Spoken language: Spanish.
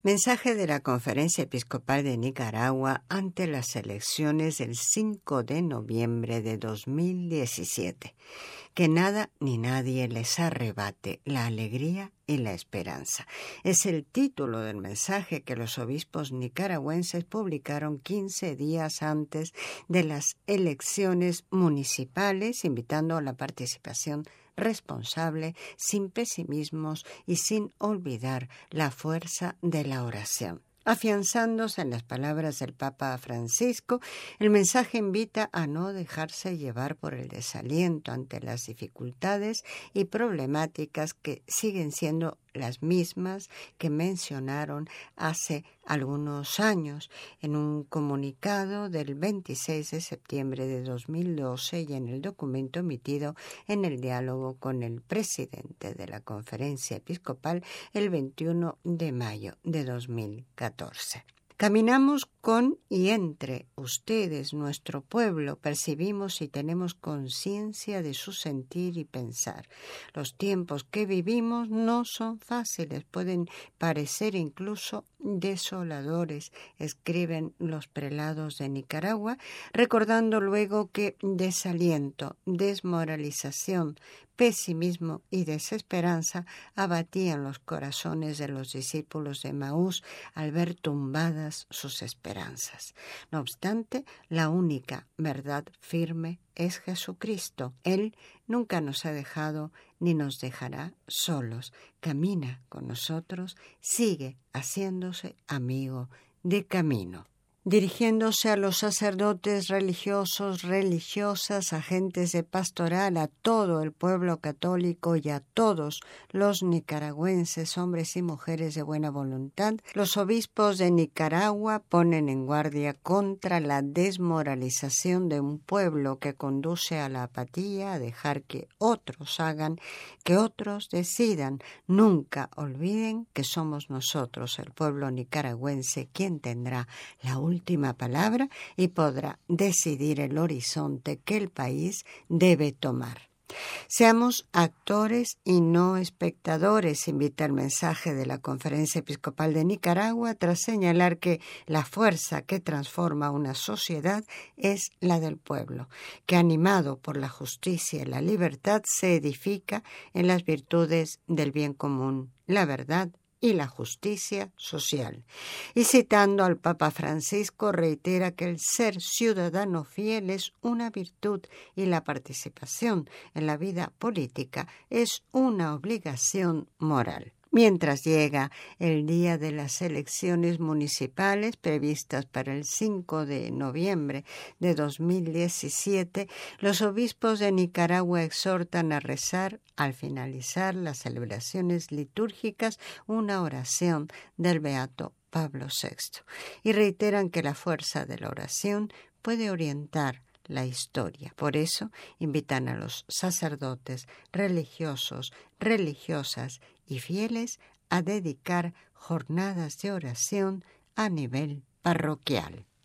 Mensaje de la Conferencia Episcopal de Nicaragua ante las elecciones del 5 de noviembre de 2017. Que nada ni nadie les arrebate la alegría y la esperanza. Es el título del mensaje que los obispos nicaragüenses publicaron 15 días antes de las elecciones municipales, invitando a la participación responsable, sin pesimismos y sin olvidar la fuerza de la oración. Afianzándose en las palabras del Papa Francisco, el mensaje invita a no dejarse llevar por el desaliento ante las dificultades y problemáticas que siguen siendo las mismas que mencionaron hace algunos años en un comunicado del 26 de septiembre de 2012 y en el documento emitido en el diálogo con el presidente de la Conferencia Episcopal el 21 de mayo de 2014. Caminamos con y entre ustedes, nuestro pueblo, percibimos y tenemos conciencia de su sentir y pensar. Los tiempos que vivimos no son fáciles, pueden parecer incluso desoladores, escriben los prelados de Nicaragua, recordando luego que desaliento, desmoralización, pesimismo y desesperanza abatían los corazones de los discípulos de Emaús al ver tumbadas sus esperanzas. No obstante, la única verdad firme es Jesucristo. Él nunca nos ha dejado ni nos dejará solos. Camina con nosotros, sigue haciéndose amigo de camino. Dirigiéndose a los sacerdotes religiosos, religiosas, agentes de pastoral, a todo el pueblo católico y a todos los nicaragüenses, hombres y mujeres de buena voluntad, los obispos de Nicaragua ponen en guardia contra la desmoralización de un pueblo que conduce a la apatía, a dejar que otros hagan, que otros decidan. Nunca olviden que somos nosotros, el pueblo nicaragüense, quien tendrá la última palabra y podrá decidir el horizonte que el país debe tomar. Seamos actores y no espectadores, invita el mensaje de la Conferencia Episcopal de Nicaragua tras señalar que la fuerza que transforma una sociedad es la del pueblo, que animado por la justicia y la libertad se edifica en las virtudes del bien común, la verdad y la justicia social. Y citando al Papa Francisco, reitera que el ser ciudadano fiel es una virtud y la participación en la vida política es una obligación moral. Mientras llega el día de las elecciones municipales previstas para el 5 de noviembre de 2017, los obispos de Nicaragua exhortan a rezar al finalizar las celebraciones litúrgicas una oración del Beato Pablo VI y reiteran que la fuerza de la oración puede orientar la historia. Por eso invitan a los sacerdotes, religiosos, religiosas y fieles a dedicar jornadas de oración a nivel parroquial.